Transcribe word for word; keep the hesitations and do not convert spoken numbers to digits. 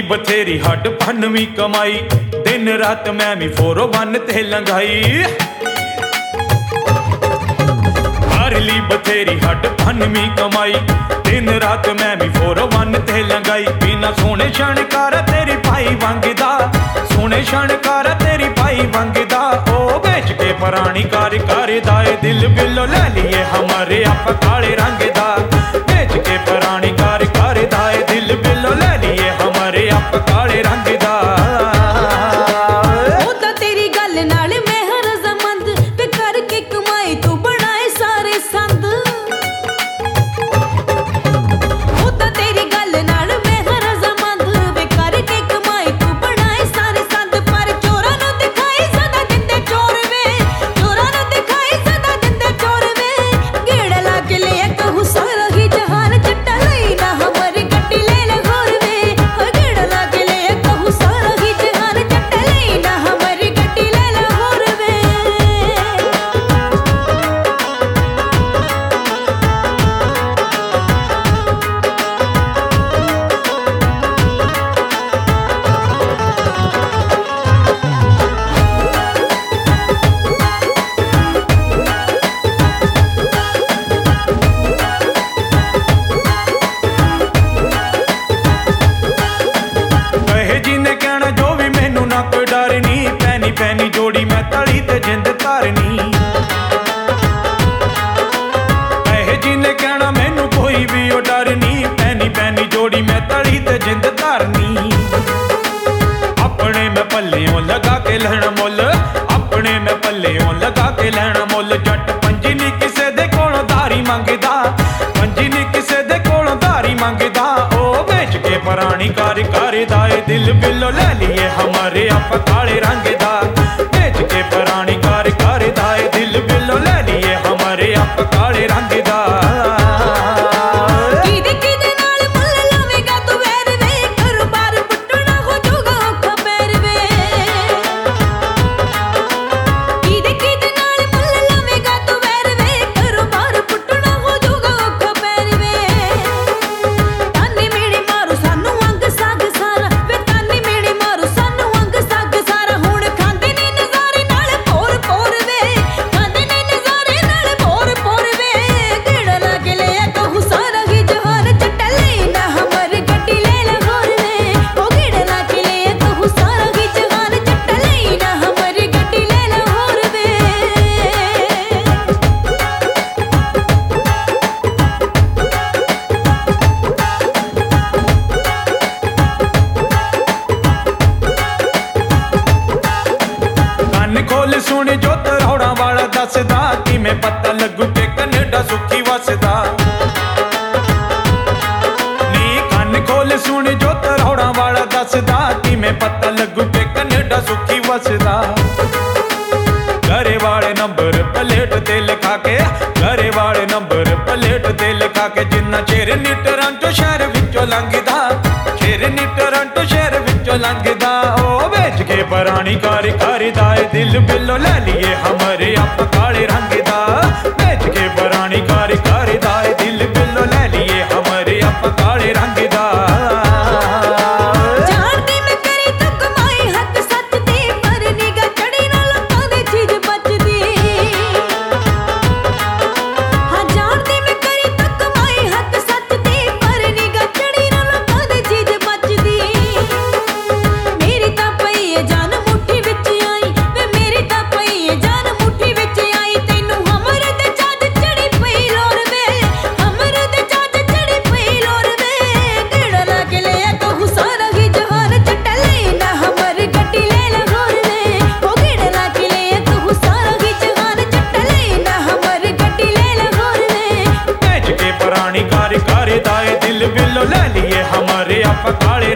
बथेरी हड पनवी कमाई, दिन रात मैं भी फोर वन ते लंघाई। कर ली बथेरी हड पनवी कमाई, दिन रात मैं भी फोर वन ते लंघाई। बिना सोने शणकार तेरी भाई वंगदा, सोने शणकार तेरी भाई वंगदा। ओ बेच के पुरानी कार कार दाए, दिल बिलो ले लिए हमारे आप काले रंग दा। बेच के पुरानी कार कार दाए, दिल बिलो ले लिए हमारे आप काले रंग दा। ओ तां तेरी गल नाल मैं हर जमंद, वे करके कमाई तू बनाए सारे संद। ओ तां तेरी गल नाल मैं हर जमंद, वे करके कमाई तू बनाए सारे संद। पर चोरां नूं दिखाई सदा दिंदे चोर वे, चोरां नूं दिखाई सदा दिंदे चोर वे। गेड़ा ला के ले कहूं सारा ही जहान, चट्टा लई ना हमारी गड्डी ले ले होर वे। ओ गेड़ा ला के ले कहूं सारा ही जहान, चट्टा लई ना हमारी गड्डी ले ले होर वे। कहे जिन्ने कहना जो भी मैनू ना कोई डर नी, पैनी पैनी जोड़ी मैं तली ते जिंद तारनी। कहे जिन्ने कहना मैनू कोई भी ओ डर नी, पैनी पैनी जोड़ी मैं तली ते जिंद तारनी। अपने मैं पल्लियों लगा के लहना मुल, अपने मैं पल्लियों लगा के लहना मुल। जट पंजी नी किसे दे कोलों दारी मंगदा, पंजी नी किसे दे कोलों दारी मंगदा। ओ बेच के पुरानी कार कार दाए, दिल बिलो ले लिए हमारे आप काले रंग दा। बेच के पुरानी कार कार दाए, दिल बिलो ले लिए हमारे आप काले रंग दा। किदे किदे नाल मुल्ल लावेगा तू वैर वे, कारोबार पुट्टना हो जाऊगा औखा पैर वे। किदे किदे नाल मुल्ल लावेगा तू वैर वे, कारोबार पुट्टना हो जाऊगा औखा पैर वे। तानी मेरी मारू सानू अंग साग सारा वे, तानी मेरी मारू सानू अंग साग सारा। हुण खांदे ने नज़ारे नाल पोर पोर वे, खांदे ने नज़ारे नाल पोर पोर वे। गेड़ा ला के ले कहूं सारा ही जहान, चट्टा लई ना हमारी गड्डी ले ले होर वे। ओ गेड़ा ला के ले कहूं सारा ही जहान, चट्टा लई ना हमारी गड्डी ले ले होर वे। ਕੰਨ ਖੋਲ ਸੁਣ ਜੋ ਤਰੌੜਾਂ ਵਾਲਾ ਦੱਸਦਾ, ਕਿਵੇਂ ਪਤਾ ਲੱਗੂ ਕਿ ਕੈਨੇਡਾ ਸੁਖੀ ਵਸਦਾ। ਨੀ ਕੰਨ ਖੋਲ ਸੁਣ ਜੋ ਤਰੌੜਾਂ ਵਾਲਾ ਦੱਸਦਾ, ਕਿਵੇਂ ਪਤਾ ਲੱਗੂ ਕਿ ਕੈਨੇਡਾ ਸੁਖੀ ਵਸਦਾ। ਘਰੇ ਵਾਲੇ ਨੰਬਰ ਪਲੇਟ ਤੇ ਲਿਖਾ ਕੇ, ਘਰੇ ਵਾਲੇ ਨੰਬਰ ਪਲੇਟ ਤੇ ਲਿਖਾ ਕੇ। ਜਿੰਨਾ ਚਿਰ ਨੀ ਟੋਰਾਂਟੋ ਸ਼ਹਿਰ ਵਿੱਚੋਂ ਲੰਘਦਾ, ਚਿਰ ਨੀ ਟੋਰਾਂਟੋ ਸ਼ਹਿਰ ਵਿੱਚੋਂ ਲੰਘਦਾ। ਉਹ ਵੇਚ ਕੇ ਪੁਰਾਣੀ ਕਾਰ ਕਾਰ दाए, दिल बिलो ले लिए हमारे आप काले रंग दा। बेच के पुरानी कार कार दाए, दिल बिलो ले लिए हमारे आप काले रंग दा। जानदी मैं करी तू कमाई हक सच दी, पर निगाह चढ़ी ना लोकां दी चीज बचदी। हां जानदी मैं करी तू कमाई हक सच दी, पर निगाह चढ़ी ना लोकां दी चीज बचदी। मेरी तां पई ए जान मुट्ठी विच आई वे, मेरी तां पई ए जान मुट्ठी विच आई। तैनू हमरे ते जद चढ़ी पई लोर वे, हमरे ते जद चढ़ी पई लोर वे। गेड़ा ला के ले कहूं सारा ही जहान, चट्टा लई ना हमारी गड्डी ले ले होर वे। ओ गेड़ा ला के ले कहूं सारा ही जहान, चट्टा लई ना हमारी गड्डी ले ले होर वे। बेच के पुरानी कार कार दाए, दिल बिलो ले लिए हमारे आप काले